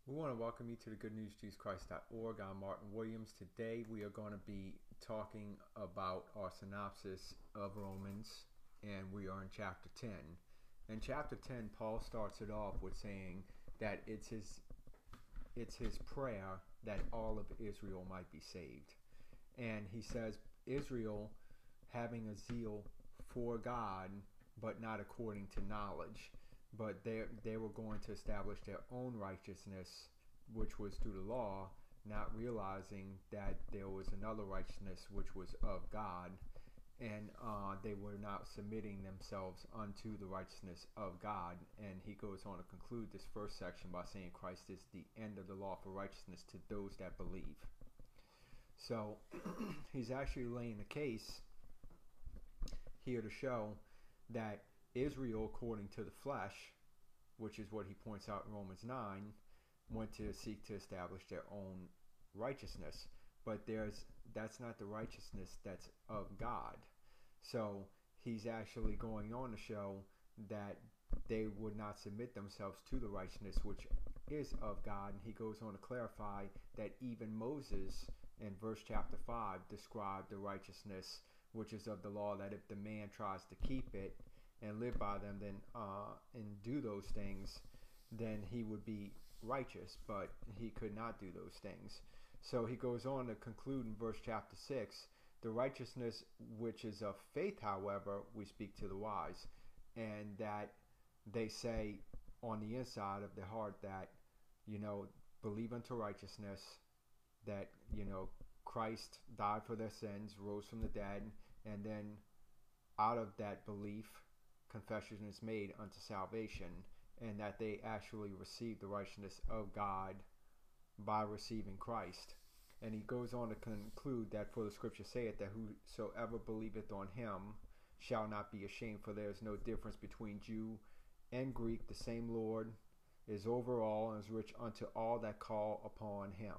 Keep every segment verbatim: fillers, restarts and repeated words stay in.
We want to welcome you to the Good News Jesus Christ dot org. I'm Martin Williams. Today we are going to be talking about our synopsis of Romans, and we are in chapter ten. In chapter ten, Paul starts it off with saying that it's his it's his prayer that all of Israel might be saved. And he says Israel having a zeal for God, but not according to knowledge. But they they were going to establish their own righteousness, which was through the law, not realizing that there was another righteousness which was of God, and uh, they were not submitting themselves unto the righteousness of God. And he goes on to conclude this first section by saying Christ is the end of the law for righteousness to those that believe. So he's actually laying the case here to show that Israel, according to the flesh, which is what he points out in Romans nine, went to seek to establish their own righteousness. But there's that's not the righteousness that's of God. So he's actually going on to show that they would not submit themselves to the righteousness which is of God. And he goes on to clarify that even Moses, in verse chapter five, described the righteousness which is of the law, that if the man tries to keep it and live by them, then uh, and do those things, then he would be righteous. But he could not do those things. So he goes on to conclude in verse chapter six, the righteousness which is of faith, however, we speak to the wise, and that they say on the inside of their heart that, you know, believe unto righteousness, that, you know, Christ died for their sins, rose from the dead, and then out of that belief, confession is made unto salvation, and that they actually receive the righteousness of God by receiving Christ. And he goes on to conclude that for the scripture saith that whosoever believeth on him shall not be ashamed, for there is no difference between Jew and Greek. The same Lord is over all and is rich unto all that call upon him.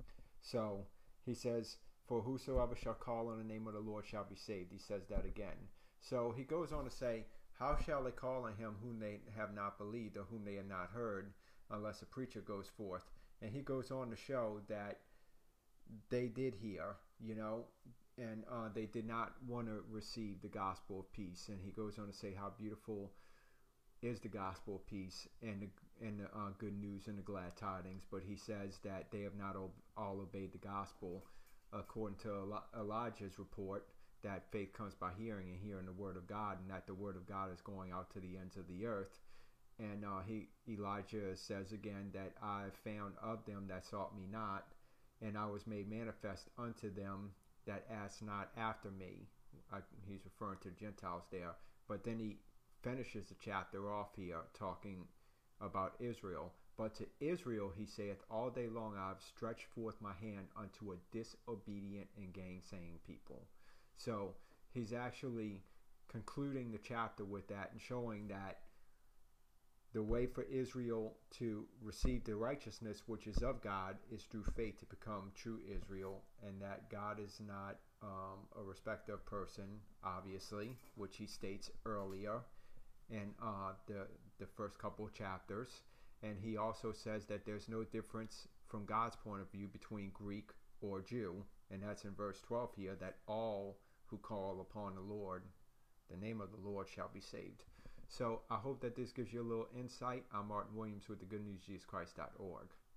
So he says, for whosoever shall call on the name of the Lord shall be saved. He says that again. So he goes on to say, how shall they call on him whom they have not believed, or whom they have not heard, unless a preacher goes forth? And he goes on to show that they did hear, you know, and uh, they did not want to receive the gospel of peace. And he goes on to say how beautiful is the gospel of peace and the, and the uh, good news and the glad tidings. But he says that they have not all obeyed the gospel, according to Elijah's report, that faith comes by hearing, and hearing the word of God, and that the word of God is going out to the ends of the earth. And uh, he Elijah says again that I found of them that sought me not, and I was made manifest unto them that asked not after me. I, he's referring to the Gentiles there. But then he finishes the chapter off here talking about Israel. But to Israel he saith, all day long I have stretched forth my hand unto a disobedient and gainsaying people. So he's actually concluding the chapter with that and showing that the way for Israel to receive the righteousness which is of God is through faith to become true Israel, and that God is not um, a respecter of person, obviously, which he states earlier in uh, the, the first couple of chapters. And he also says that there's no difference from God's point of view between Greek or Jew, and that's in verse twelve here, that all who call upon the Lord, the name of the Lord, shall be saved. So I hope that this gives you a little insight. I'm Martin Williams with the Good News Jesus Christ dot org.